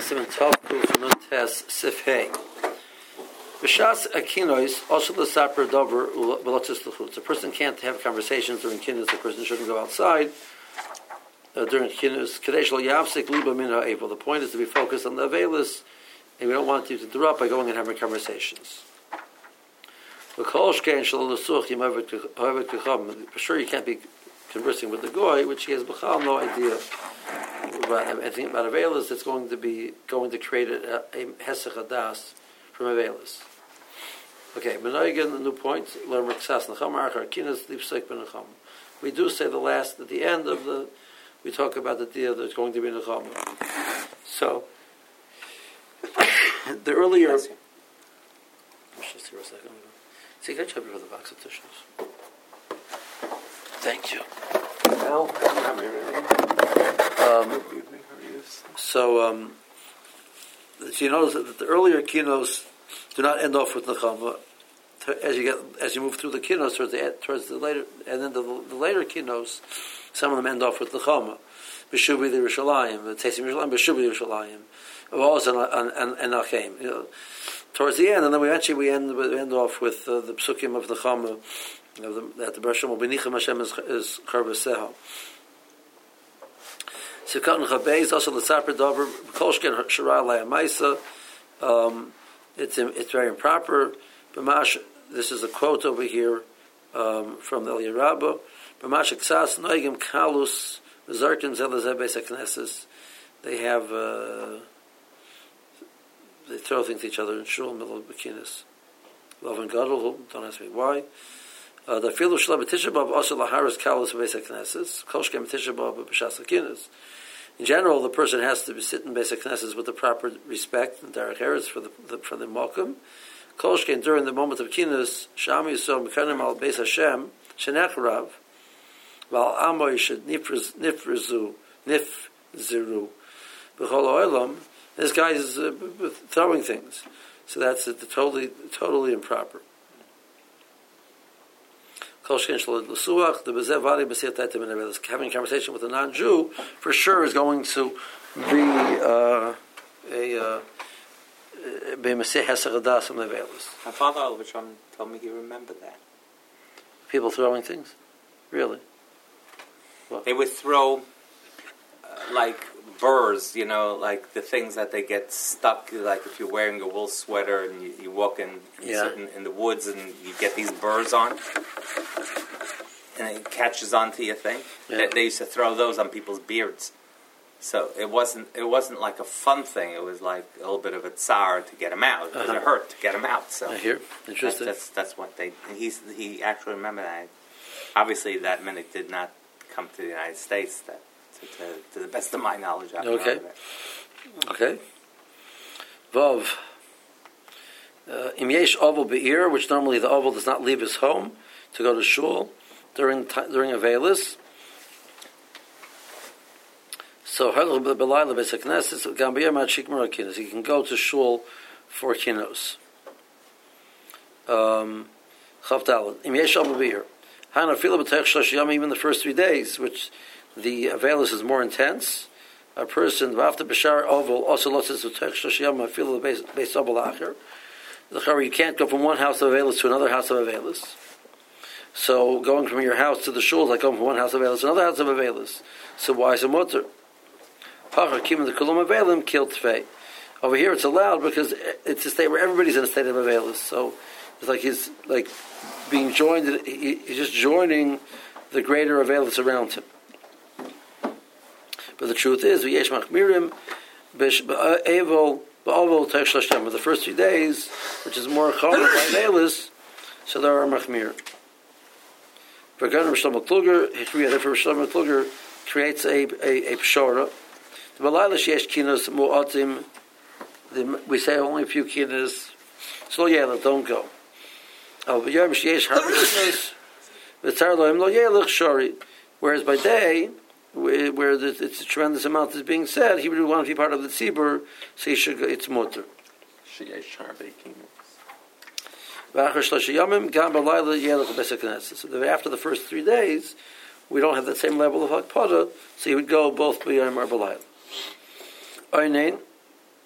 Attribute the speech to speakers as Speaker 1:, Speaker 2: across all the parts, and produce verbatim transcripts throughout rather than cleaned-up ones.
Speaker 1: Simon Tov Kuf Nun Tes Sif Hey. B'shas akinois also the saper dover velotzis l'chutz. A person can't have conversations during kinus. The person shouldn't go outside uh, during kinus. Kadesh lo yavsik liba min ha'evel. The point is to be focused on the avelis, and we don't want you to interrupt by going and having conversations. For sure, you can't be conversing with the goy, which he has b'chal no idea about anything about avelis. It's going to be going to create a, a hesech hadas from avelis. Okay, Menayigan, the new point. We do say the last at the end of the. We talk about the deal that's going to be nechama. So the earlier. Let's just here a second. See, can I check for the box of tissues? Thank you. Um, so, um, so you notice that the earlier kinos do not end off with nechama. As you get, as you move through the kinos towards the towards the later, and then the, the later kinos, some of them end off with nechama. B'shuvi the Yerushalayim, the Teisim Yerushalayim, B'shuvi the Yerushalayim, also and and and Achem. You know, towards the end, and then we actually we end we end off with uh, the psukim of nechama. Of the, that the Bereshim will be Nicham Hashem is is Karvaseha. Sikatan Chabez also the Saper Dover Kolshken Shara Layamaisa. Um, it's it's very improper. B'mash, this is a quote over here um, from the Eliyah Rabbah. B'mash Ksas Noigim Kalus Zarkim Zelazeh Beis HaKnesses. They have uh, they throw things at each other in shul middle of bikinis. Love and Gadol. Don't ask me why. Uh, the field of Shalom Tisha B'Av also laharas kalos Beis HaKnesses. Kol shkem Tisha B'Av b'Shas HaKinos. In general, the person has to be sitting Beis HaKnesses with the proper respect and derech eretz for the, the for the mokum. Kol shkem during the moment of kinos, Sham Yisrael Mekanim al Beis Hashem Shenechrav Val Amoy should nifrizu nifziru b'Chol Olam. This guy is uh, throwing things, so that's uh, totally totally improper. Having a conversation with a non-Jew for sure is going to be uh, a be Maseh Hesach Hadas from the Avelis.
Speaker 2: My father Alvishon told me he remembered that.
Speaker 1: People throwing things? Really?
Speaker 2: What? They would throw uh, like burrs, you know, like the things that they get stuck, like if you're wearing a wool sweater and you, you walk in,
Speaker 1: yeah.
Speaker 2: in in the woods and you get these burrs on. And it catches onto your thing.
Speaker 1: Yeah.
Speaker 2: They, they used to throw those on people's beards, so it wasn't it wasn't like a fun thing. It was like a little bit of a tsar to get them out. It uh-huh. hurt to get them out. So
Speaker 1: I hear interesting.
Speaker 2: That's, that's that's what they. He's he actually remembered that. Obviously, that minute did not come to the United States. That to, to, to the best of my knowledge, I
Speaker 1: okay. Okay. Vav. Im yesh oval be'ir, which normally the oval does not leave his home to go to shul during during Avelis. So he can go to shul for kinos. Um, even the first three days, which the Avelis is more intense. A person after Bashar Oval also loses the Shloshiyam feel the base base Oval Acher. You can't go from one house of Avelis to another house of Avelis. So going from your house to the shul is like going from one house of Avelis to another house of Avelis. So why is it mutter? Over here it's allowed because it's a state where everybody's in a state of Avelis. So it's like he's like being joined, he's just joining the greater Avelis around him. But the truth is, v'yesh machmirim b'evel b'ovel te'shlashem. But the first few days, which is more chomer by Avelis, so there are machmir. V'ganim Shlomo Kluger, Hichriya for Shlomo Kluger creates a a, a pshara. The Balayla sheyesh kinos mu'atim. We say only a few kinos. So yeah, don't go. Oh, but yom sheyesh harbe kinos. V'tzar lohem lo yelech shari. Whereas by day, where it's a tremendous amount is being said, he would want to be part of the tzibur, so he should go, it's mutter.
Speaker 3: Sheyesh harbe kinos.
Speaker 1: So after the first three days, we don't have that same level of hakpada, so he would go both b'yom or b'layla. Oynein,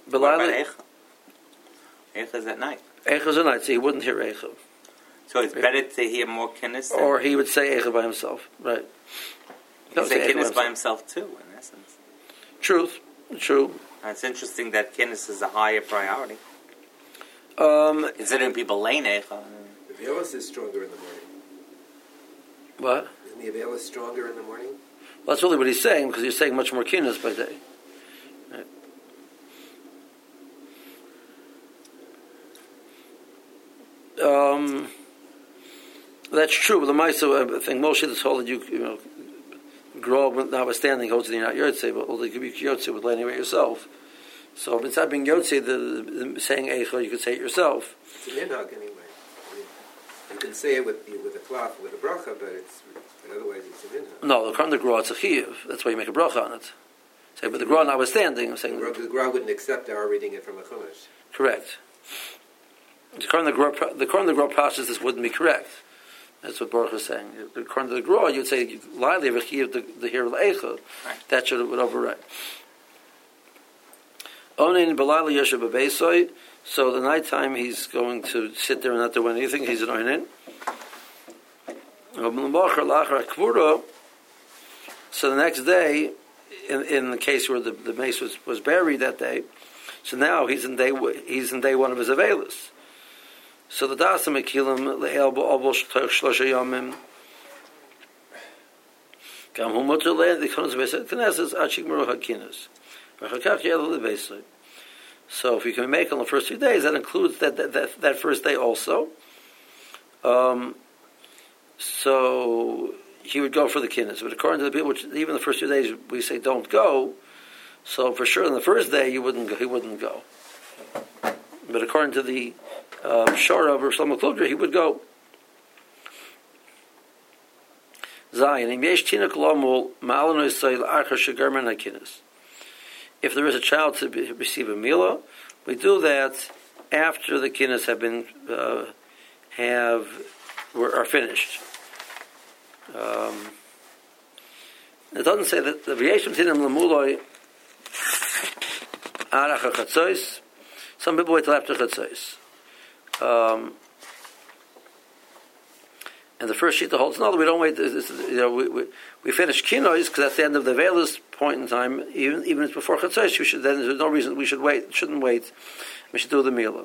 Speaker 2: What about Eicha? Eicha is at night.
Speaker 1: Eicha is at night, so he wouldn't hear Eicha.
Speaker 2: So it's better to hear more kinnis?
Speaker 1: Or he would say Eicha by himself, right?
Speaker 2: He would say kinnis by himself too, in essence.
Speaker 1: Truth, true.
Speaker 2: It's interesting that kinnis is a higher priority.
Speaker 1: Um,
Speaker 2: Considering people lane Eicha.
Speaker 4: The Avelis is stronger in the morning.
Speaker 1: What?
Speaker 4: Isn't the Avelis stronger in the morning?
Speaker 1: Well, that's really what he's saying, because he's saying much more kinnis by day. Right. Um, that's true, but the Maisa, I think Moshe is told that you, you know, grow up notwithstanding, holds that you're not Yotze, but although you could be Yotze with learning about yourself. So instead of being Yotze, the, the saying Eicha, you could say it yourself.
Speaker 4: It's an minhag anyway. I mean, you can say it with with a cloth, with a bracha, but it's but otherwise it's a minhag.
Speaker 1: No, the Karm the Gra, it's a chiyuv. That's why you make a bracha on it. Say, but the Gra notwithstanding, I'm saying...
Speaker 4: The Gra wouldn't accept our reading it from a chumash. Correct.
Speaker 1: The Karm the Gra, the Karm the Gra process, this wouldn't be correct. That's what Baruch is saying. The Karm the Gra, you'd say, lightly, the chiyuv, the here l'eicha, that should would override. Onin b'layla yoshev b'beisoi. So the nighttime he's going to sit there and not do anything. He's an oinin. So the next day, in, in the case where the, the mace was, was buried that day, so now he's in day he's in day one of his avelis. So the dasam ekilim le'el bo'obol shtoch shlosha yomim. Gam hu muter le'en the konos beiset knesses achik meru hakinos. V'chakach yel le'beisoi. So if you can make on the first few days, that includes that that, that, that first day also. Um, so he would go for the kinnis. But according to the people, which even the first few days we say don't go, so for sure on the first day you wouldn't go, he wouldn't go. But according to the Shara of Rav Shlomo Kludra, he would go. Zayin, im yesh tinok lomul ma'alanu yisrael archa shegarmen hakinnis. If there is a child to be, receive a milah, we do that after the kinnis have been uh, have were, are finished. Um, it doesn't say that the v'yeshim tinim lemuloi arach hachatzois. Some people wait till after chatzois. Um, and the first sheet holds no, we don't wait. You know, we we, we finish kinois because that's the end of the veilus point in time. Even even if it's before chatzos, we should. Then there's no reason we should wait. Shouldn't wait. We should do the milah.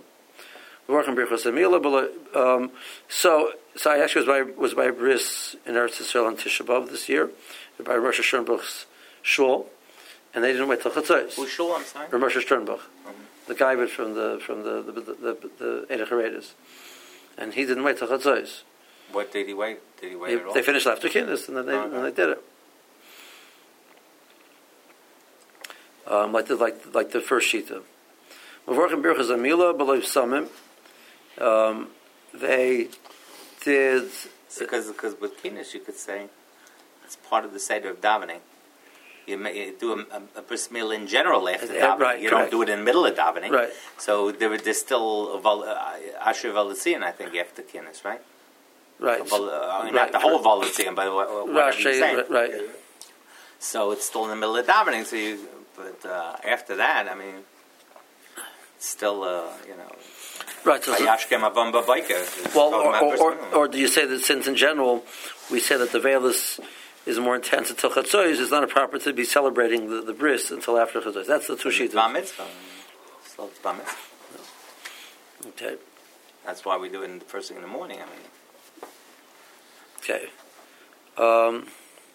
Speaker 1: Um, so, so I actually was by was by bris in Eretz Yisrael on Tisha B'av this year, by Rosh Sternbuch's shul, and they didn't wait till chatzos.
Speaker 2: Who's shul? I'm sorry.
Speaker 1: Rosh Sternbuch, mm-hmm. the guy from the from the the the, the, the Eidach Haredes, and he didn't wait till chatzos.
Speaker 2: What did he wait? Did he wait
Speaker 1: they,
Speaker 2: at all?
Speaker 1: They finished after kinnis, and then they oh, okay. and they did it. Um, like the like like the first shita. Um, they did
Speaker 2: because because with kinnis you could say it's part of the seder of davening. You, may, you do a, a, a bris milah in general after
Speaker 1: yeah,
Speaker 2: davening.
Speaker 1: Right,
Speaker 2: you
Speaker 1: correct.
Speaker 2: don't do it in the middle of davening.
Speaker 1: Right.
Speaker 2: So there, there's still a vol, uh, Asher Volitzian, I think, after kinnis, right?
Speaker 1: Right.
Speaker 2: Vol, uh, I mean,
Speaker 1: right.
Speaker 2: not the whole Volitzian, but what, what you're saying.
Speaker 1: Right.
Speaker 2: So it's still in the middle of davening. So you, but uh, after that, I mean, it's still, uh, you know.
Speaker 1: Right. So well, or, or, or, or do you say that since in general we say that the veilus is more intense until chatzos, it's not a proper to be celebrating the, the bris until after chatzos. That's the two sheets.
Speaker 2: Bar mitzvah. Still bar mitzvah.
Speaker 1: Okay.
Speaker 2: That's why we do it in the first thing in the morning. I mean.
Speaker 1: Okay. Um,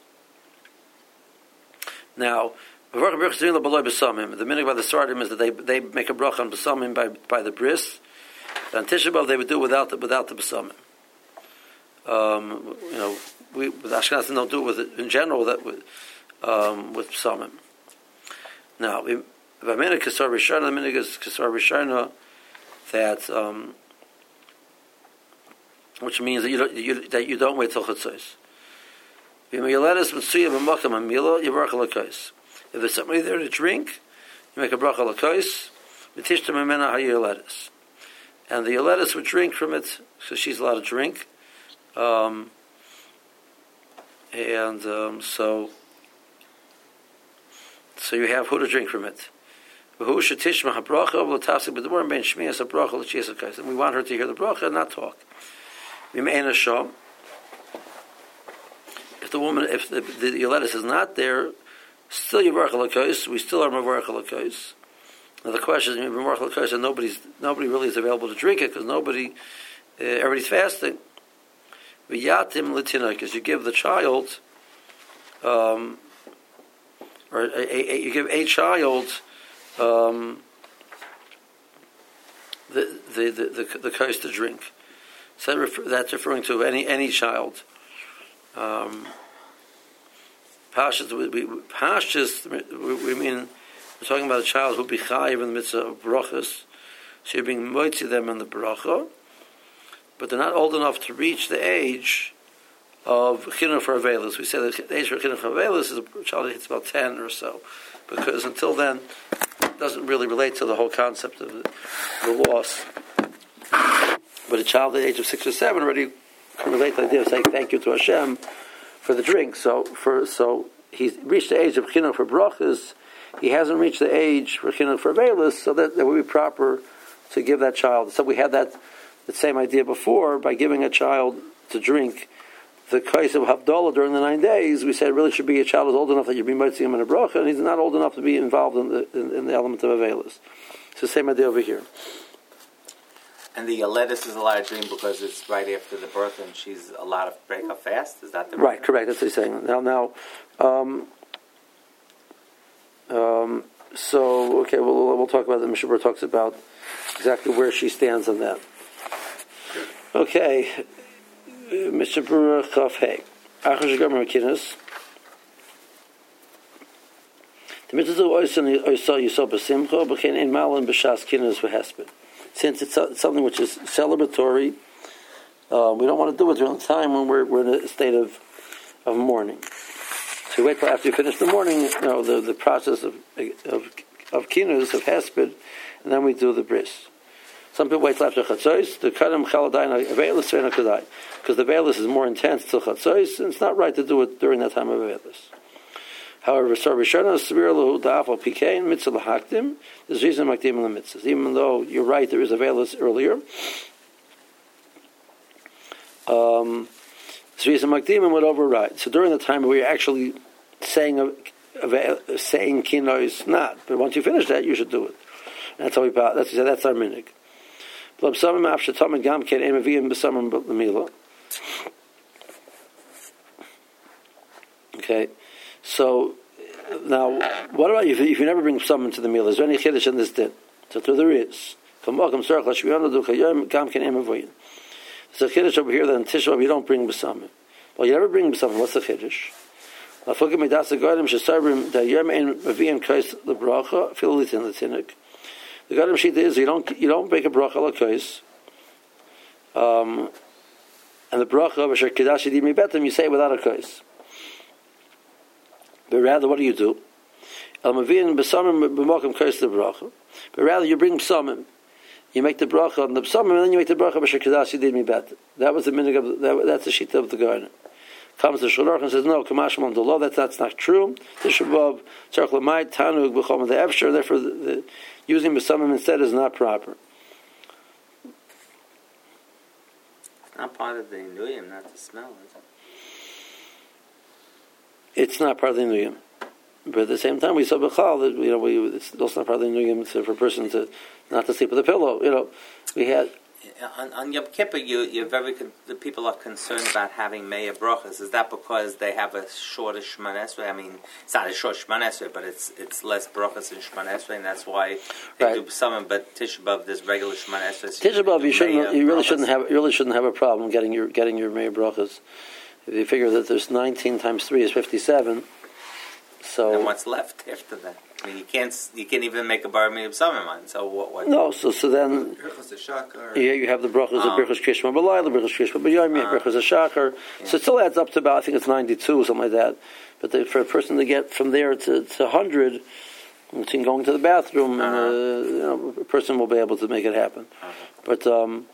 Speaker 1: now, the meaning by the Sardim is that they they make a bracha on besamim by by the bris. On Tisha B'av they would do it without the, without the besamim. Um, you know, we with Ashkenazim don't do it with it in general that with um, with besamim. Now, if I mean a Kesar Rishana, the meaning is Kesar Rishana that um, which means that you don't you, that you don't wait till Chatzos. If there's somebody there to drink, you make a bracha l'kos, v'tishta memena ha'yoledes. And the yoledes would drink from it, so she's allowed to drink. Um, and um, so so you have who to drink from it. And we want her to hear the bracha and not talk. If the woman, if the, the Yoletis is not there, still Yavarach Alakos, we still are Mavarach Alakos. Now the question is, Mavarach Alakos, and nobody's, nobody really is available to drink it because nobody, uh, everybody's fasting. V'yatim l'tinok, is you give the child, um, or a, a, a, you give a child, um, the the the the, the kos to drink. So that refer, that's referring to any any child. Um, Pashas, we, we, Pashas, we, we mean we're talking about a child who be chayiv in the midst of brachas. So you're being moitzi them in the bracha, but they're not old enough to reach the age of chinuch for avelis. We say the age for chinuch for avelis is a child that hits about ten or so, because until then it doesn't really relate to the whole concept of the, the loss. But a child at the age of six or seven already can relate to the idea of saying thank you to Hashem for the drink. So for so he's reached the age of chinuch for brachas. He hasn't reached the age for chinuch for avelis, so that it would be proper to give that child. So we had that the same idea before by giving a child to drink the kais of Havdalah during the nine days. We said it really should be a child who's old enough that you'd be motzing him in a bracha, and he's not old enough to be involved in the in, in the element of avelis. It's the same idea over here.
Speaker 2: And the Yoletis is allowed to drink because it's right after the birth, and she's allowed to break her fast. Is that the
Speaker 1: right? Correct. That's what he's saying. Now, now, um, um, so okay, we'll we'll talk about that. Mishnah Berurah talks about exactly where she stands on that. Okay, Mishnah Berurah Chaf Hey. Achash Gomer Makinas. The mitzvah oisan oisal yisol b'simcha b'chein ein malin b'shas kinas v'hesped. Since it's something which is celebratory, uh, we don't want to do it during the time when we're, we're in a state of of mourning. So we wait till after you finish the mourning, you know, the, the process of of of kinus, of hesped, and then we do the bris. Some people wait till after chatzos. The kadam chaladayin avelis ve'ena kadai, because the avelis is more intense till chatzos, and it's not right to do it during that time of avelis. However, so Rishona Severe Lahu Da'afal Pikein Mitzvah Lahakdim, there's reason Makdim in the mitzvahs. Even though you're right, there is a veilus earlier. Um, there's reason Makdim would override. So during the time we're actually saying a, a, a, saying Kinois not, but once you finish that, you should do it. And that's how we that's that's our minig. Okay. So now, what about if, if you never bring someone to the meal? Is there any chiddush in this din? So there is. There's a chiddush over here that in Tisha B'Av you don't bring b'samim. Well, you never bring b'samim. What's the chiddush? The Gadim Shita is you don't you don't make a bracha l'kais, um, and the bracha b'sher kedash yidim mibetim you say it without a kais. But rather, what do you do? But rather, you bring psamim. You make the bracha on the psamim, and then you make the bracha b'sher kedash yidim mibetim. That was the minig of that, that's the shita of the garden. Comes the Shulchan Aruch and says, no, Kamash Malon Dolo, that's that's not true. Tisha B'Av Tzarech L'mayit Tanug B'chol the Efshar. Therefore, the, the, using b'samim instead is not proper.
Speaker 2: It's not part of the Inuyim, not the smell, is it?
Speaker 1: It's not part of the Inuyim. But at the same time, we saw B'chal that, you know, we, it's also not part of the Inuyim for a person to not to sleep with a pillow. You know, we had...
Speaker 2: On, on Yom Kippur, you, you're very con- the people are concerned about having Meir Brachas. Is that because they have a shorter Shemon Esrei? I mean, it's not a short Shemon Esrei, but it's it's less Brachas than Shemon Esrei, and that's why they right. do some. But Tisha B'Av, there's regular Shemon Esrei. So
Speaker 1: Tisha B'Av, you shouldn't, you really shouldn't have, you really shouldn't have a problem getting your getting your Meir Brachas. If you figure that there's nineteen times three is fifty-seven, so
Speaker 2: and what's left after that? I mean, you can't you can't even make a bar mitzvah Samaman. So what? what?
Speaker 1: No, so so then yeah, you have the brachos of Birchos Krishma, but the Birchos Krishma, but Yom Birchos Shachar. So it still adds up to about I think it's ninety-two or something like that. But the, for a person to get from there to to hundred, between going to the bathroom, uh-huh. and, uh, you know, a person will be able to make it happen. Uh-huh. But um,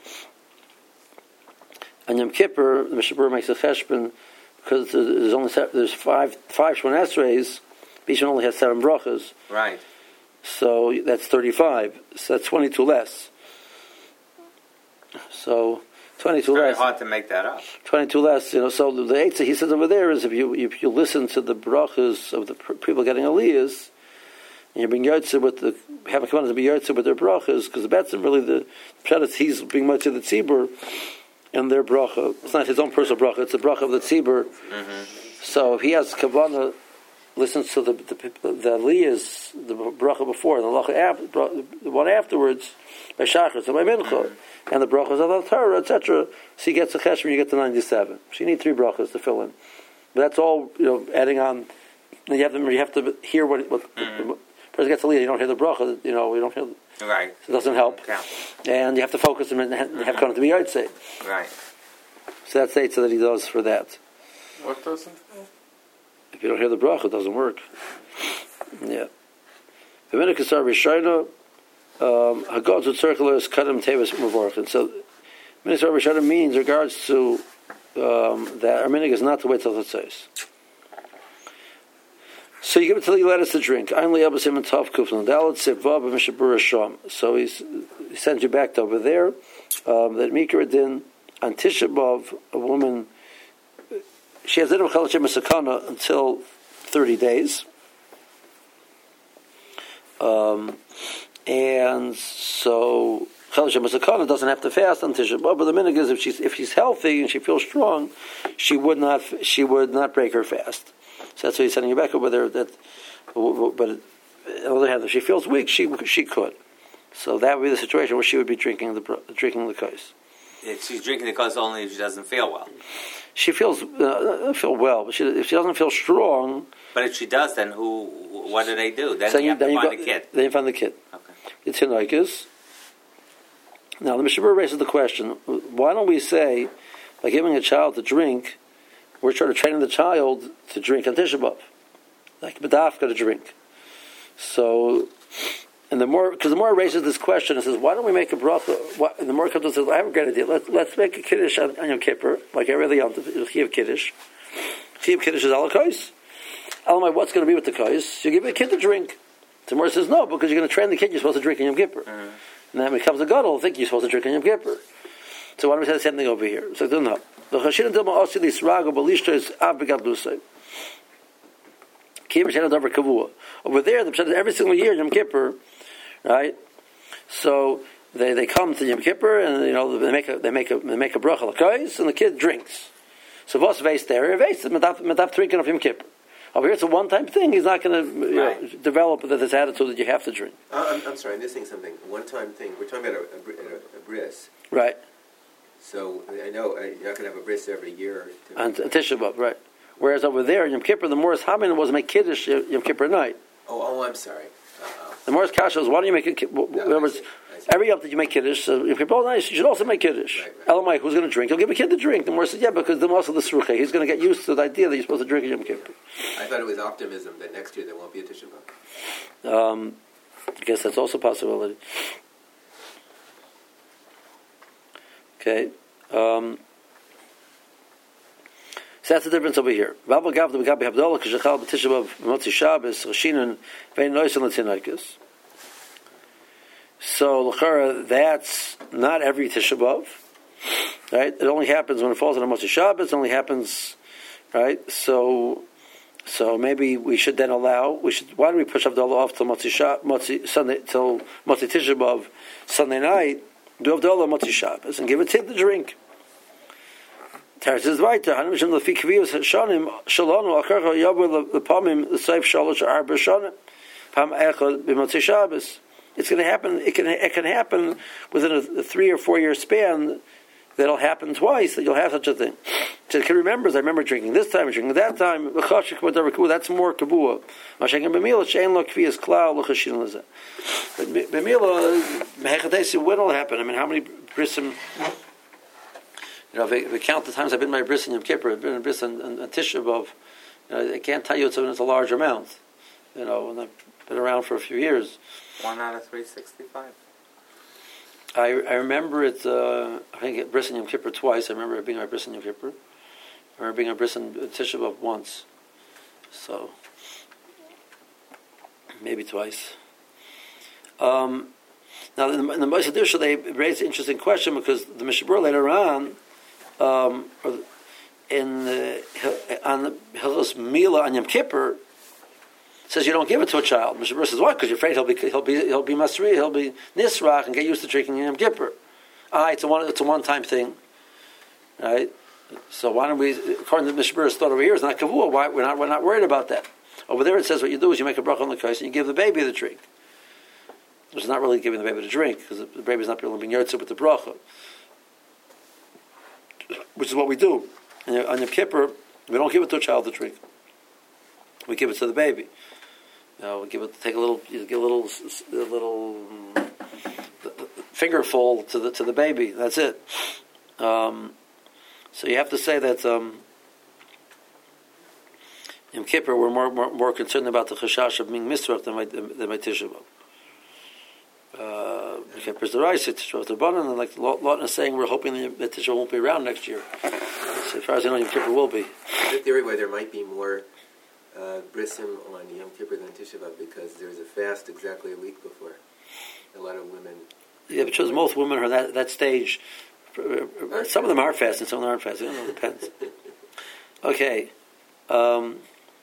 Speaker 1: on Yom Kippur, the Mishnah Berurah makes a cheshbon because there's only there's five five Shemon Esreis. Each one only has seven brachas.
Speaker 2: Right.
Speaker 1: So that's thirty-five. So that's twenty-two less. So twenty-two
Speaker 2: It's very
Speaker 1: less.
Speaker 2: hard to make that up.
Speaker 1: twenty-two less. You know. So the eitzah he says over there is if you if you listen to the brachas of the people getting aliyahs, and you bring yotze with the have a command to be yotze with their brachas, because that's really the pshat. He's being much of the tzibur and their bracha. It's not his own personal bracha. It's the bracha of the tzibur.
Speaker 2: Mm-hmm.
Speaker 1: So if he has kavanah, listens to the the, the aliyahs, the bracha before, and the bracha after, the one afterwards, by shachar, so by mincha, mm-hmm. and the brachas of the Torah, et cetera. So he gets a cheshbon, you get to ninety-seven. So you need three brachas to fill in. But that's all, you know, adding on. You have to you have to hear what what mm-hmm. the person gets aliyah. You don't hear the bracha. You know, you don't hear.
Speaker 2: Right.
Speaker 1: So it doesn't help.
Speaker 2: Yeah.
Speaker 1: And you have to focus and have mm-hmm. come to be yotze.
Speaker 2: Right.
Speaker 1: So that's the eitzah that he does for that.
Speaker 3: What doesn't?
Speaker 1: If you don't hear the bracha, it doesn't work. Yeah. The minute kasar rishayna, hagod to circular is kadam tevis mavorach. And so, minute kasar rishayna means regards to um, that our minute is not to wait till it says. So you give it till he let us to drink. I'm liabasim and tav kuflan dalat sevav mishabur sham. So he's, he sends you back to over there. Um, that mikra din on Tisha B'av, a woman. She has Zidam Chalachem Sakana until thirty days. Um, and so Chalachem Sakana doesn't have to fast on Tisha B'av, but the minhag is if she's if she's healthy and she feels strong, she would not she would not break her fast. So that's why he's sending you back over there. That, but on the other hand, if she feels weak, she she could. So that would be the situation where she would be drinking the drinking the kos.
Speaker 2: If she's drinking the kos only if she doesn't feel well.
Speaker 1: She feels uh, feel well, but she, if she doesn't feel strong.
Speaker 2: But if she does, then who? What do they do? Then
Speaker 1: so
Speaker 2: you,
Speaker 1: you
Speaker 2: have to
Speaker 1: then
Speaker 2: find
Speaker 1: you go,
Speaker 2: the kid.
Speaker 1: Then you find the kid.
Speaker 2: Okay.
Speaker 1: It's hinaikas. Now the Mishabur raises the question: why don't we say, by giving a child to drink, we're trying to train the child to drink on Tisha B'av, like B'dafka to drink. So. And the more, because the more it raises this question, it says, why don't we make a bracha? What, and the more it comes and says, I have a great idea. Let's let's make a kiddush on, on Yom Kippur, like every other Yom Tov. Chiv kiddush. Chiv kiddush is ala kos. Elamai, what's going to be with the kos? You give a kid to drink. The more says no, because you're going to train the kid. You're supposed to drink on Yom Kippur, mm-hmm. and then becomes a gadol. Think you're supposed to drink on Yom Kippur. So why don't we say the same thing over here? So no. The chashidim dilma osi lisrago balishta is av begadlusay. Kiv shenad over kavua. Over there, the pshat is every single year Yom Kippur. Right, so they, they come to Yom Kippur and you know they make a they make a they make a bracha l'kos and the kid drinks. So vos veis there, veis medaf medaf drinking of Yom Kippur. Over here it's a one time thing. He's not going to you right. know, develop this attitude that you have to drink.
Speaker 4: Uh, I'm, I'm sorry, I'm missing something. One time thing. We're talking about a, a, a, a bris.
Speaker 1: Right.
Speaker 4: So I know uh, you're not going to have a bris every year.
Speaker 1: On Tisha B'av, right? Whereas over there Yom Kippur, the Morris Haman was make kiddush Yom Kippur night.
Speaker 4: Oh, oh, I'm sorry.
Speaker 1: The Morris Kasha is, why don't you make a kiddush?
Speaker 4: No,
Speaker 1: every up that you make kiddush, so if you're both nice, you should also make kiddush. Right, right. Elamai, who's going to drink? He'll give a kid to drink. The Morris says, yeah, because the also the Srucha, he's going to get used to the idea that you're supposed to drink in Yom Kippur.
Speaker 4: I thought it was optimism that next year there won't be a Tisha B'av.
Speaker 1: Um, I guess that's also a possibility. Okay. Um, So that's the difference over here. So l'chara, that's not every Tisha B'av, right? It only happens when it falls on a Motzi Shabbos. It only happens, right? So, so maybe we should then allow. We should. Why do we push Havdalah off till Motzi Shabbos, Motzi Sunday, till Motzi Tisha B'av Sunday night? Do Havdalah Motzi Shabbos and give it to him to drink. Teretz is weiter. Hanimishim lefi kviyus shanim shalonu akarcha yabu lepamim l'seif shalosh arba shanim pam echad b'motzei Shabbos. It's going to happen. It can it can happen within a, a three or four year span. That'll happen twice. That you'll have such a thing. So can remember. I remember drinking this time, drinking that time. That's more kabua. Mashenken b'mila shein lo kviyus klal l'chashin lezeh. But b'mila mehechadesi, when will happen? I mean, how many brisim? You know, if I, if I count the times I've been in my bris in Yom Kippur, I've been in bris and, and, and Tisha B'av, you know, I can't tell you it's a, it's a large amount. You know, and I've been around for a few years.
Speaker 2: One out of three sixty-five.
Speaker 1: I I remember it. Uh, I think at bris in Yom Kippur twice. I remember it being my bris in Yom Kippur. I remember being a bris in Tisha B'av once. So maybe twice. Um, now, in the, in the Moshe Dusha, they raised an interesting question because the Mishabur later on, um, in the, on the Hilchos Mila on Yom Kippur, says you don't give it to a child. Mishabur says, why? Because you're afraid he'll be he'll be he'll be Masri, he'll be Nisrach, and get used to drinking Yom Kippur. Ah, it's a one it's a one time thing, right? So why don't we, according to the Mishabur's thought over here, it's not kavua. Why we're not we're not worried about that. Over there it says what you do is you make a bracha on the kais and you give the baby the drink. Which is not really giving the baby the drink because the baby's not really being yotze with the bracha, which is what we do. And on Yom Kippur, we don't give it to a child to drink. We give it to the baby. You know, we give it take a little, you get a little, a little um, fingerful to the to the baby. That's it. Um, so you have to say that um, in Kippur we're more, more more concerned about the chashash of being misrach than my than my Tisha B'av. Uh, Kippur's the rice, Tisha B'av the Banan, and like Lawton is saying, we're hoping that Tisha B'av won't be around next year. So as far as I know, Yom Kippur will be.
Speaker 4: The theory why there might be more uh, brisim on Yom Kippur than Tisha B'av because there's a fast exactly a week before. A lot of women.
Speaker 1: Yeah, but because most women are at that, that stage. Some of them are fasting, some of them aren't fasting. I don't know, it depends. Okay. Um,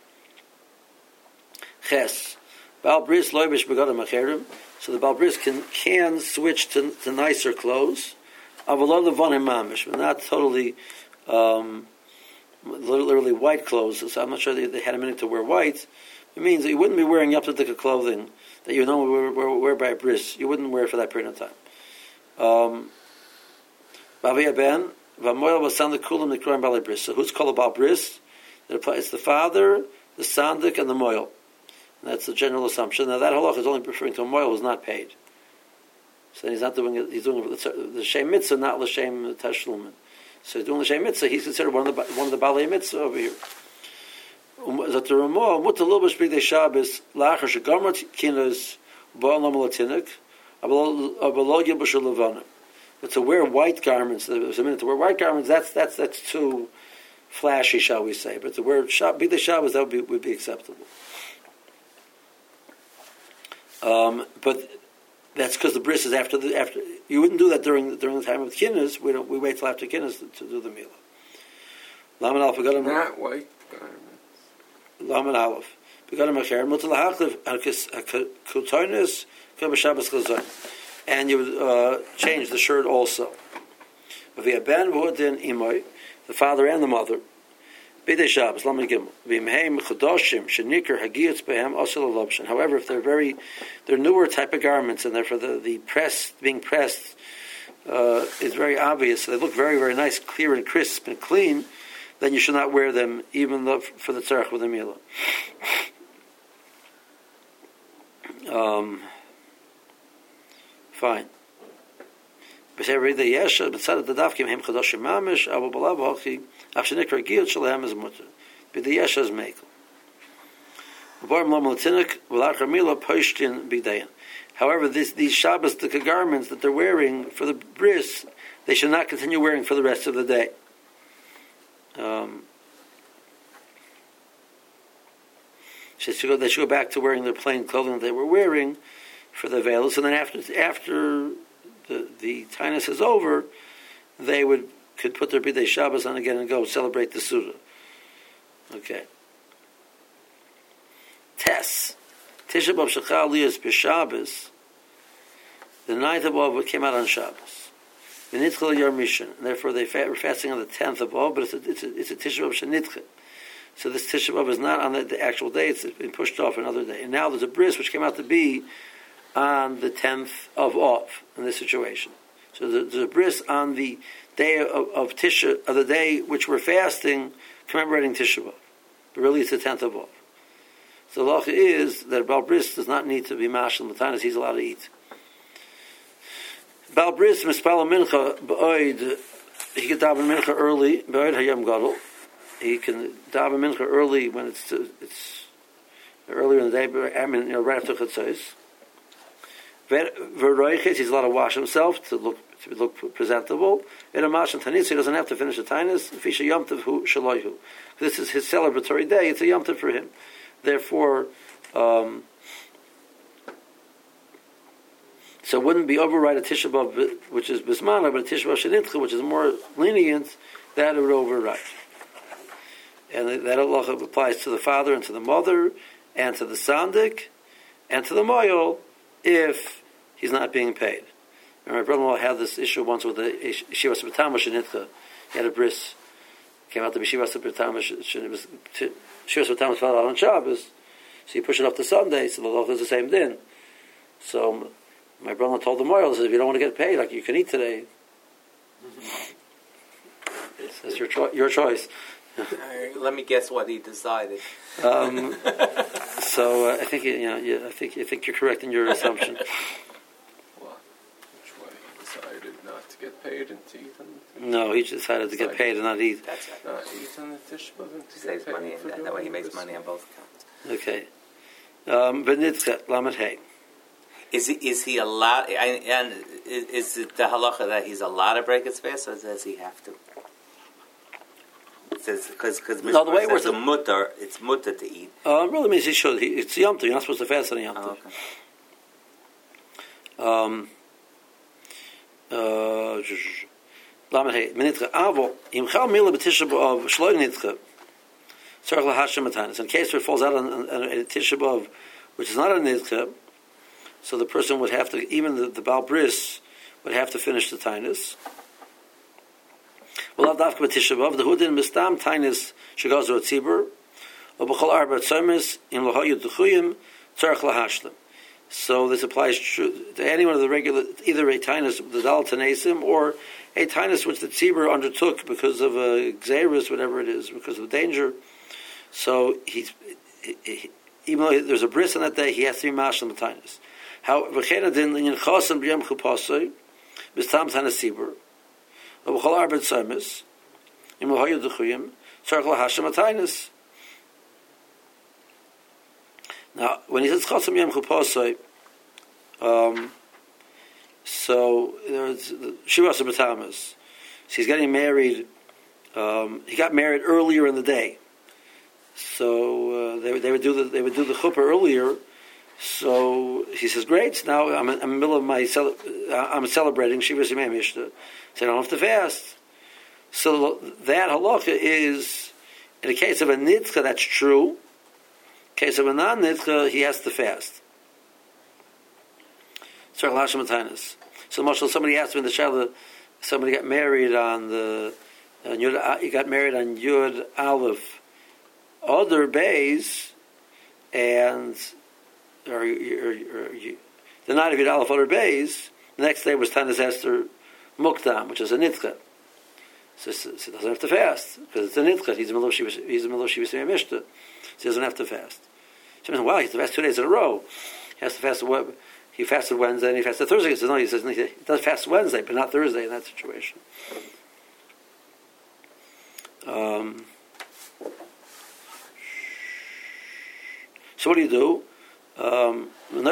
Speaker 1: Ches. Baal Bris loibish begadim acherim. So the Baal Bris can, can switch to, to nicer clothes. Avalon levanim mamish, but not totally, um, literally white clothes. So I'm not sure they, they had a minute to wear white. It means that you wouldn't be wearing yaptatika clothing that you know wear, wear, wear by a bris. You wouldn't wear it for that period of time. Um, so who's called a Baal Bris? It's the father, the sandik, and the moil. And that's the general assumption. Now that halach is only referring to a moil who's not paid. So he's not doing it. He's doing the shem mitzvah, not the shem tashlumin. So he's doing the shem mitzvah. He's considered one of the one of the balei mitzvah over here. That the Ramah mut a little bit big day Shabbos lacher shegamrat kinos ba'olam latinik abalogya b'shalavana. But to wear white garments, there's a minute to wear white garments. That's that's that's too flashy, shall we say? But to wear big day Shabbos, that would be would be acceptable. Um, but that's because the bris is after the after. You wouldn't do that during during the time of kinnis. We don't. We wait till after kinnis to, to do the meal. Laman alf begadim.
Speaker 3: Not white garments.
Speaker 1: Laman alf begadim acher mutal hachlev kutonis kabashabas chazon, and you would uh, change the shirt also. V'ya ben v'hodin imoy, the father and the mother. Bidei Shabbos, Laman Gimel. V'imheim chodoshim shenikar hagiyutz behem osel alobshin. However, if they're very, they're newer type of garments, and therefore the the press being pressed uh, is very obvious. So they look very very nice, clear and crisp and clean. Then you should not wear them, even though for the tzarech with the milah. Um, fine. This is meikel. However, this, these Shabbos garments that they're wearing for the bris, they should not continue wearing for the rest of the day. Um, they should go, they should go back to wearing their plain clothing that they were wearing for the veils, and then after after the the tainus is over, they would could put their bidei Shabbos on again and go celebrate the Suda. Okay. Tess. Tisha B'Av Shechal Liyas B'Shabbos. The ninth of Av came out on Shabbos. V'nitchel Yom Rishon. Therefore, they were fasting on the tenth of Av, but it's a, it's a, it's a Tisha B'Av Shenitchel. So this Tisha B'Av is not on the, the actual day; it's been pushed off another day. And now there's a bris which came out to be on the tenth of Av in this situation. So there's a bris on the day of, of Tisha, of the day which we're fasting, commemorating Tisha B'Av. But really, it's the tenth of Av. So the halacha is that Baal Bris does not need to be mashal matanas; he's allowed to eat. Baal Bris mispala mincha b'oid. He can daven mincha early b'oid hayam gadol. He can daven mincha early when it's it's earlier in the day, but I mean, you know, right after chatzos. V'roiches, he's allowed to wash himself to look to look presentable. In a mashal tanis, he doesn't have to finish the tanis. Fisha yomtiv hu shaloihu. This is his celebratory day. It's a yomtiv for him. Therefore, um, So it wouldn't be override a Tisha B'Av, which is Bismana, but a Tisha B'Av Shenitcha, which is more lenient, that it would override. And that halacha applies to the father and to the mother, and to the sandik, and to the moyel, if he's not being paid. And my brother-in-law had this issue once with the Yeshivas B'Tama Shenitcha. He had a bris, came out to Yeshivas B'Tama Shenitcha, Yeshivas B'Tama fell out on Shabbos, so he pushed it up to Sunday, so the halacha is the same din. So my brother told the moyel, he said, if you don't want to get paid, like you can eat today. That's your, cho- your choice.
Speaker 2: Let me guess what he decided.
Speaker 1: Um, so uh, I think you know, yeah, I think I think you're correct in your assumption.
Speaker 3: What? Which way? He decided not to get paid and to eat on the
Speaker 1: No, he decided to get paid and not eat.
Speaker 2: That's right.
Speaker 3: Not eat on the Tisha B'Av and to
Speaker 2: Saves
Speaker 3: get paid
Speaker 2: money,
Speaker 3: for
Speaker 2: and that,
Speaker 3: doing
Speaker 2: that way he makes
Speaker 3: this.
Speaker 2: money on both accounts.
Speaker 1: Okay. Um, V'nitzchet lamed hey.
Speaker 2: Is he is he allowed? And is it the halacha that he's allowed to break his fast, or does he have to? It says because because
Speaker 1: No, the way
Speaker 2: says
Speaker 1: we're
Speaker 2: a mutter, it's mutter to eat.
Speaker 1: Uh, really means he should. He, it's Yom Tov. You're not supposed to fast on Yom
Speaker 2: Oh,
Speaker 1: Tov. Um. Uh. Lamed hey. V'nitzchet avo im chal mila b'tisha b'av shloi nitzchet. Tzarich lahashem matanis. In case where it falls out on, on, on a Tisha B'Av, which is not a nitzchet, so the person would have to, even the, the Baal Bris would have to finish the tainus. Well, Avdavka b'Tisha B'Av, the Hudin Mistam tainus shegazu atzibur, or b'chol arba tzomis in lohayu d'chuyim tzarich lahashlim. So this applies to anyone of the regular, either a tainus, the Dal Tanesim, or a tainus which the tzibur undertook because of a xeris, whatever it is, because of danger. So he's, he, he, even though there's a bris on that day, he has to be mashlim b'tainus. How v'chena din linyan chosan b'yam chupasoi b'stam tanesibur v'chol arbet tzomis im l'hoyu d'chuyim tzarich lahashem atainus. Now, when he says chosan b'yam chupasoi, um, so there's shivas b'tamas. So he's getting married. Um, he got married earlier in the day, so uh, they they would do the they would do the chuppah earlier. So he says, "Great! Now I'm in, I'm in the middle of my cele- I'm celebrating Shivas Yemei Mishta, so I don't have to fast." So that halacha is in the case of a nitzcha, that's true. In the case of a non-nitzcha, he has to fast. So Marshall, somebody asked me in the Shala, somebody got married on the on Yud, he got married on Yud Aleph Other Bays, and or, or, or, the night of Yud Aleph Other Bays, the next day was Tanis Esther Mukdam, which is a Nitcha. So, so, so he doesn't have to fast because it's a Nitcha. He's a Milosh He's a Milosh Mishta, so he doesn't have to fast. So he says, "Wow, he has to fast two days in a row. He has to fast a He fasted Wednesday and he fasted Thursday." He says, no, he says, he does fast Wednesday, but not Thursday in that situation. Um, so what do you do? Um,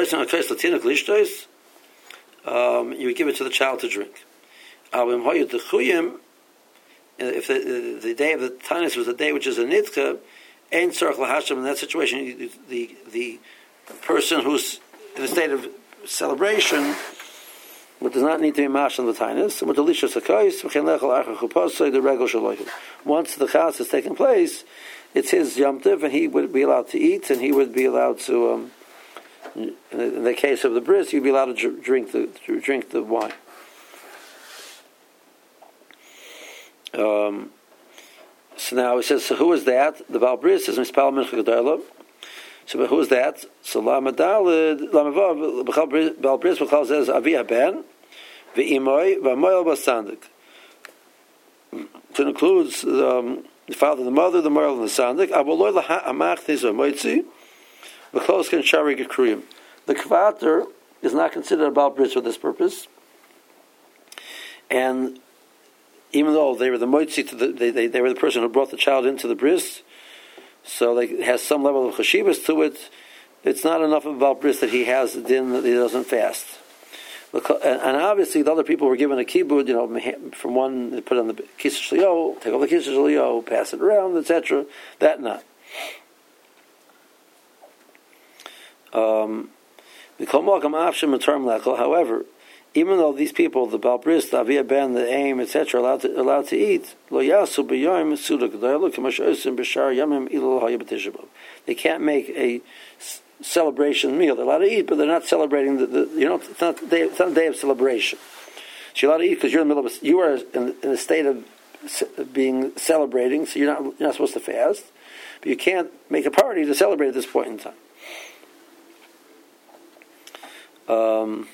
Speaker 1: um, you would give it to the child to drink. If the, the day of the Tanis was the day which is a Nitzka, in that situation, the, the person who's in a state of celebration, but does not need to be mash on the tainus. Once the chas has taken place, it's his yom tov, and he would be allowed to eat, and he would be allowed to. Um, in the case of the bris, you'd be allowed to drink the to drink the wine. Um, so now he says, so who is that? The Baal Bris is Mispal Mincha Gedolah. So, but who is that? So, Lama Dalid, Lama Vav, Baal Bris B'chal says, Avi Haben, V'imoy, V'amoyel B'sandik. It includes um, the father, the mother, the moral, and the sandik. Avoloy Amach Tiz V'moitzi, V'chol Sken Shari Gekruyim. The Kvater is not considered a Baal Bris for this purpose. And even though they were the moitzi, to the, they, they, they were the person who brought the child into the bris, so like, it has some level of chashivas to it. It's not enough about bris that he has a din that he doesn't fast. And obviously, the other people were given a kibud, you know, from one they put on the kis shlio, take off the kis shlio, pass it around, et cetera. That not. Um, However, even though these people, the Baal Bris, the Avia Ben, the Aim, et cetera, allowed to allowed to eat, they can't make a celebration meal. They're allowed to eat, but they're not celebrating. The, the you know, it's not, day, it's not a day of celebration. So you're allowed to eat because you're in the middle of a, you are in, in a state of being celebrating, so you're not you're not supposed to fast, but you can't make a party to celebrate at this point in time. Um,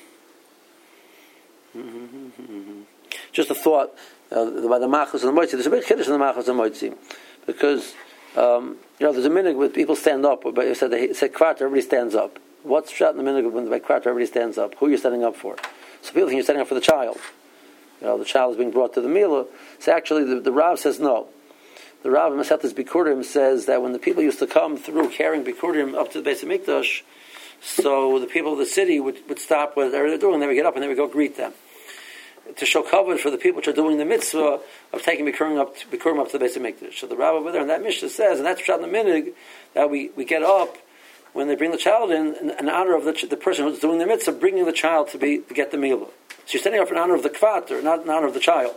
Speaker 1: just a thought uh, by the Machos and the Moitzi. There's a big chiddush in the Machos and the Moitzi because um, you know there's a minhag where people stand up. But you said they said kvarta, everybody stands up. What's shot in the minhag when by kvarta everybody stands up? Who are you standing up for? So people think you're standing up for the child. You know, the child is being brought to the milah. So actually, the, the Rav says no. The Rav Maseches Bikurim says that when the people used to come through carrying Bikurim up to the Beis Hamikdash, so the people of the city would, would stop what they're doing, and they would get up and they would go greet them. To show cover for the people which are doing the mitzvah of taking Bikurim up, Bikurim up to the Beis Hamikdash. So the Rav over there in that Mishnah says, and that's shot in the minhag, that we, we get up when they bring the child in, in, in honor of the, the person who's doing the mitzvah, bringing the child to be to get the milah. So you're standing up in honor of the kvater, not in honor of the child.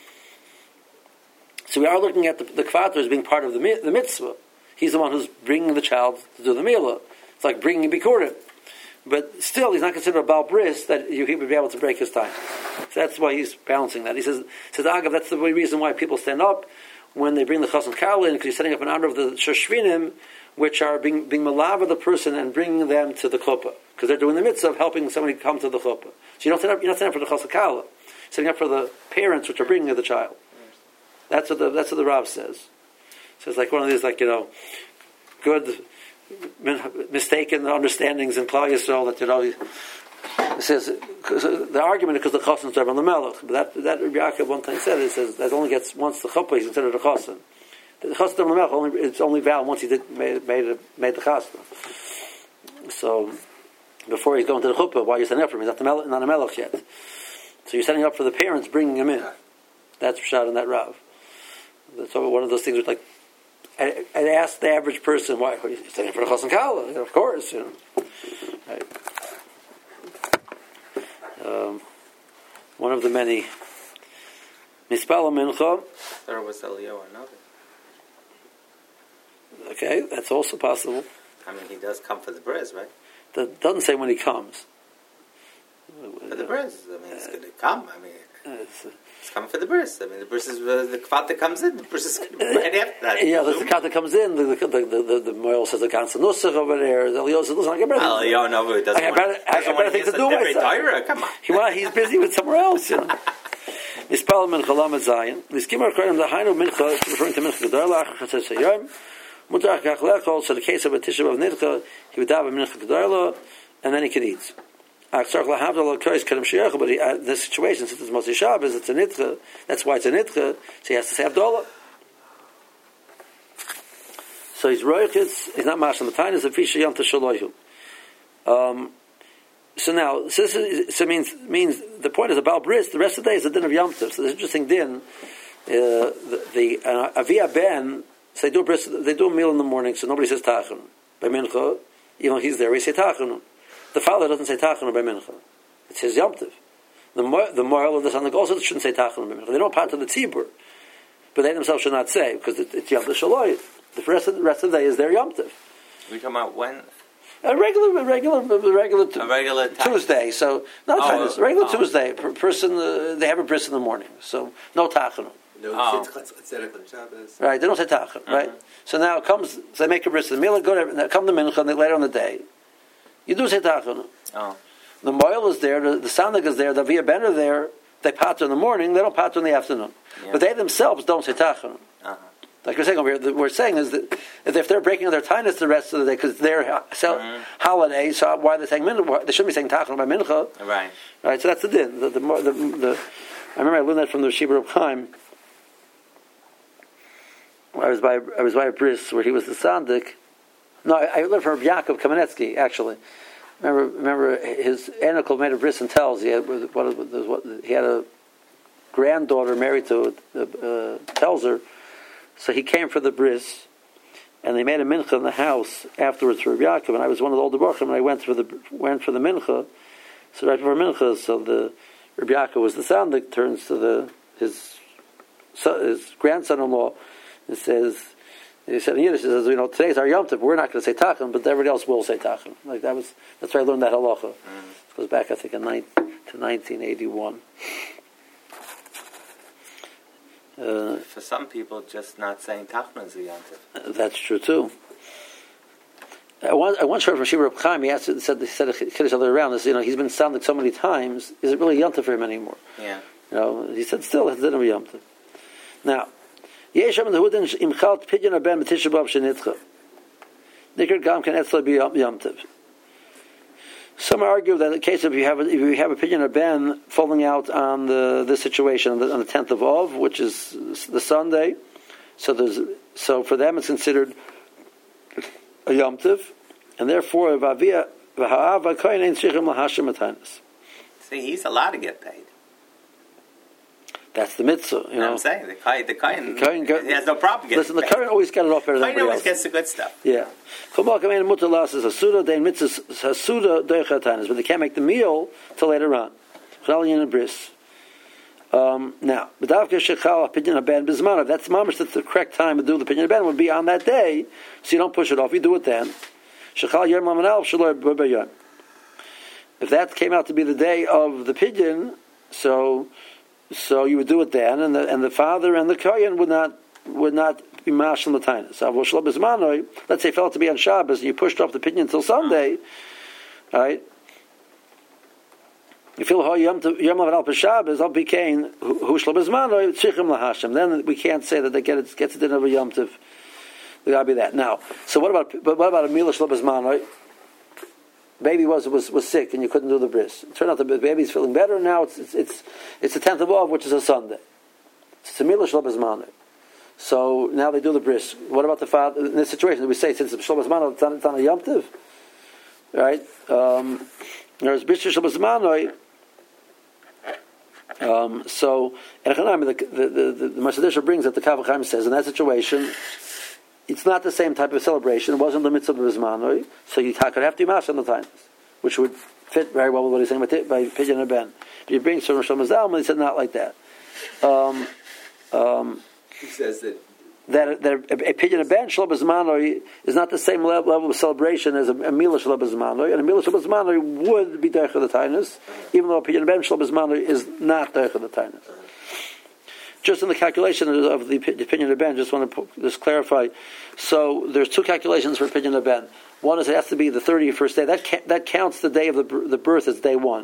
Speaker 1: So we are looking at the, the kvater as being part of the, the mitzvah. He's the one who's bringing the child to do the milah. It's like bringing bikurim. But still, he's not considered a Baal Bris that he would be able to break his time. So that's why he's balancing that. He says, says Agav, that's the reason why people stand up when they bring the Chas and Kal in, because he's standing up in honor of the Shoshvinim, which are being, being malav the person and bringing them to the chuppah. Because they're doing the mitzvah of helping somebody come to the chuppah. So you don't stand up, you're not standing up for the Chas and Kal. You're standing up for the parents which are bringing the child. That's what the, that's what the Rav says. So it's like one of these, like, you know, good, mistaken understandings in Klal Yisrael that, you know, it says, the argument is because the Chosin is on the Melech. But that, that Rabbi Yaakov one time said, it says, that only gets, once the chuppah, he's considered a Chosin. The Chosin on the Melech, only, it's only valid once he did, made, made, made the Chasna. So, before he's going to the chuppah, why are you standing up for him? He's not, the Melech, not a Melech yet. So you're setting up for the parents, bringing him in. That's Rashad and that Rav. That's one of those things which, like, I, I asked the average person, why are you standing for the Chas and Kala? Of course, you know. Right. Um, one of the many Mispala Mincha.
Speaker 2: There was Elio another.
Speaker 1: Okay, that's also possible.
Speaker 2: I mean, he does come for the bris, right?
Speaker 1: That doesn't say when he comes.
Speaker 2: For the bris, I mean, it's going to come. I mean,
Speaker 1: uh, it's, uh,
Speaker 2: it's coming for the bris. I mean, the bris is uh, the kvat that comes in. The bris is going to be right after that.
Speaker 1: Yeah, the kvat that comes in. The the the the, the Moel says the ganze Nusach over there. Elio says, "Listen, I get better."
Speaker 2: Elio, no, he doesn't.
Speaker 1: I got better, I got better things to do with myself.
Speaker 2: Come on,
Speaker 1: he want, he's busy with somewhere else. You know. Mispal Mincha Lamed Zayin. Liskimar Koyim Lahainu Mincha, referring to Mincha Gedar Lach Chatzes Hayom. Mutar Kach Lechol. So the case of a Tisha B'av Nidcha, he would daven Mincha Gedar Lo, and then he could eat. But he, uh, the situation, since it's Moshe Shabbos, it's a nidcha. That's why it's a nidcha. So he has to say Abdullah. So he's roichitz. He's not mashal the tainas of fisha yom tashaloyu. Um. So now, so this is, so means means the point is about bris. The rest of the day is a din of Yom Tov. So there's an interesting din. Uh, the the uh, Avia Ben. So they do a bris. They do a meal in the morning. So nobody says tachon by mincha. You know he's there. We say tachon. The father doesn't say tachon by mincha. It says Yom Tov. The mo- the moral of the son also shouldn't say tachon by mincha. They don't part of the tzibur, but they themselves should not say because it, it's Yom Tov Shaloy. The rest of the rest of the day is their Yom Tov.
Speaker 2: We come out when.
Speaker 1: A regular, regular, regular, t-
Speaker 2: a regular
Speaker 1: Tuesday. So no
Speaker 2: oh,
Speaker 1: time. Regular
Speaker 2: oh.
Speaker 1: Tuesday. Per person, uh, they have a bris in the morning. So no tachon.
Speaker 4: No,
Speaker 2: oh.
Speaker 4: tzedek on Shabbos.
Speaker 1: Right. They don't say tachon. Mm-hmm. Right. So now it comes. So they make a bris in the meal. Go to now come to mincha and later on the day. You do say tachon.
Speaker 2: Oh.
Speaker 1: The moil is there. The, the sandig is there. The via ben are there. They pater in the morning. They don't pater in the afternoon. Yeah. But they themselves don't say tachon. Uh-huh. Like we're saying over here, the, we're saying is that if they're breaking their tinus the rest of the day because they're mm-hmm. holiday, so why are they saying mincha? They shouldn't be saying tachon by mincha,
Speaker 2: right?
Speaker 1: Right. So that's the din. The, the, the, the, I remember I learned that from the Shibur of Chaim. I was by I was by a bris where he was the sandik. No, I, I learned from Rabbi Yaakov Kamenetsky actually. Remember, remember his anicle made a bris and tells he had what, what he had a granddaughter married to uh, uh, tells her. So he came for the bris, and they made a mincha in the house afterwards for Rabbi Yaakov, and I was one of the older Baruchim, and I went for the went for the mincha. So right before mincha, so the Rabbi Yaakov was the tzaddik, turns to the his his grandson-in-law and says, he said in Yiddish, he says, you know, today's our Yom Tov, we're not going to say Tachanun, but everybody else will say Tachanun. Like that was, that's where I learned that halacha. Mm. It goes back, I think, in nine, to nineteen eighty-one. Uh,
Speaker 2: For some people, just not saying Tachanun is a Yom Tov.
Speaker 1: That's true too. I once, I once heard from Shiva Reb Chaim. He asked, said, he said a kiddush other around. This, you know, he's been sounding so many times. Is it really Yom Tov for him anymore?
Speaker 2: Yeah.
Speaker 1: You know, he said still it's dinner Yom Tov. Now, Yesham the Hudin imchalt pidyon aben b'tisha b'av shenitcha. Nikr gam can etzla be Yom Tov. Some argue that in the case of if you have a, if you have a pidyon aben falling out on the this situation on the, on the tenth of Av, which is the Sunday, so there's so for them it's considered a Yom Tov, and therefore v'avia v'ha'ava kohen ein tzrichim lahashim atanis.
Speaker 2: See, he's allowed to get paid.
Speaker 1: That's the mitzvah, you know.
Speaker 2: I'm saying the kohen, the kohen,
Speaker 1: the kohen go,
Speaker 2: he has no problem getting
Speaker 1: listen,
Speaker 2: paid.
Speaker 1: the kohen always got it off better than
Speaker 2: Kohen
Speaker 1: everybody
Speaker 2: always
Speaker 1: else.
Speaker 2: gets the good stuff.
Speaker 1: Yeah. But they can't make the meal till later on. Um, now, that's mamish, that's the correct time to do the pidyon aben would be on that day, so you don't push it off, you do it then. If that came out to be the day of the pidyon, so so you would do it then, and the and the father and the kohen would not would not be mashal l'tainus. Let's say it fell to be on Shabbos, and you pushed off the pidyon until Sunday, all right? You feel how yom yom al Shabbos al bikain hu shlabizmano tzrichim lahashim. Then we can't say that they get it gets it in over yom tov. There gotta be that. Now, so what about but what about a milah shlabizmano? Baby was was was sick and you couldn't do the bris. It turned out the baby's feeling better now. It's it's it's, it's the tenth of Av, which is a Sunday. It's a milah shlabizmano. So now they do the bris. What about the father in this situation? We say since it's shlabizmano, it's on it's on a yom tov, right? Um, there's bris shlabizmano. Um, so, and the the the, the, the Masidisha brings that the Kaf HaChaim says in that situation, it's not the same type of celebration. It wasn't the mitzvah of Bismanoi, so you could have to mash on the times, which would fit very well with what he's saying by, by Pidyon aben. But you bring Shem Shlomo Zalman, he said not like that. Um, um,
Speaker 4: he says that
Speaker 1: that, that a, a Pidyon aben Shlomo Zalman is not the same level, level of celebration as a, a Milah Shlomo Zalman, and a Milah Shlomo Zalman would be Derech of the Tainus, even though a Pidyon aben Shlomo Zalman is not Derech of the Tainus. Just in the calculation of the Pidyon aben, just want to just clarify. So there's two calculations for Pidyon aben. One is it has to be the thirty-first day. That ca- that counts the day of the the birth as day one.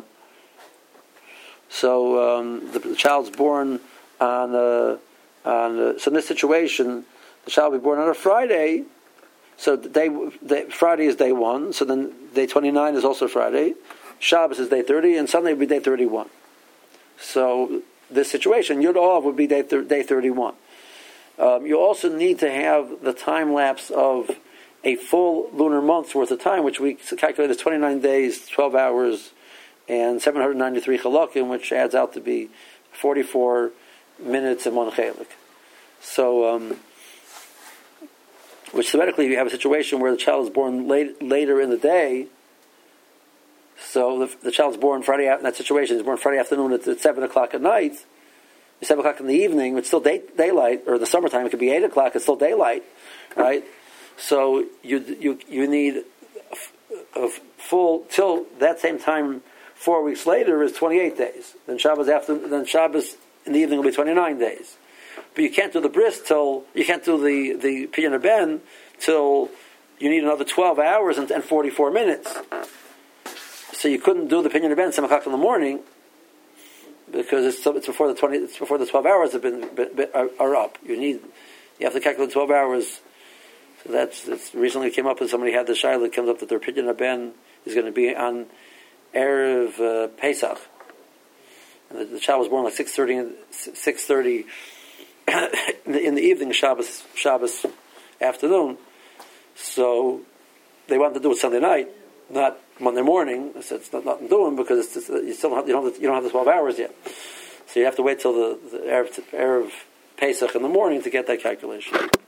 Speaker 1: So um, the, the child's born on uh, on uh, so in this situation, the child will be born on a Friday. So day, day Friday is day one. So then day twenty-nine is also Friday. Shabbos is day thirty, and Sunday will be day thirty-one. So this situation, Yud Av would be day, thir- day thirty-one. Um, you also need to have the time lapse of a full lunar month's worth of time, which we calculate as twenty-nine days, twelve hours, and seven hundred ninety-three chalakim, which adds out to be forty-four minutes and one chalik. So, um, which theoretically, you have a situation where the child is born late, later in the day. So the, the child's born Friday in that situation. He's born Friday afternoon at, at seven o'clock at night. It's seven o'clock in the evening. It's still day, daylight, or in the summertime it could be eight o'clock. It's still daylight, right? So you you you need a, a full till that same time. Four weeks later is twenty-eight days. Then Shabbos after then Shabbos in the evening will be twenty-nine days. But you can't do the bris till you can't do the the Pidyon aben till you need another twelve hours and, and forty-four minutes. So you couldn't do the Pidyon aben seven o'clock in the morning because it's, it's before the twenty. It's before the twelve hours have been, been, been are, are up. You need you have to calculate twelve hours. So that's, that's recently came up and somebody had the shayla that comes up that their Pidyon aben is going to be on Erev uh, Pesach, and the, the child was born like six thirty six thirty in, the, in the evening Shabbos Shabbos afternoon. So they wanted to do it Sunday night, not Monday morning. I said it's not nothing doing because it's just, you still don't have, you don't have the, you don't have the twelve hours yet. So you have to wait till the, the Erev, Erev Pesach in the morning to get that calculation.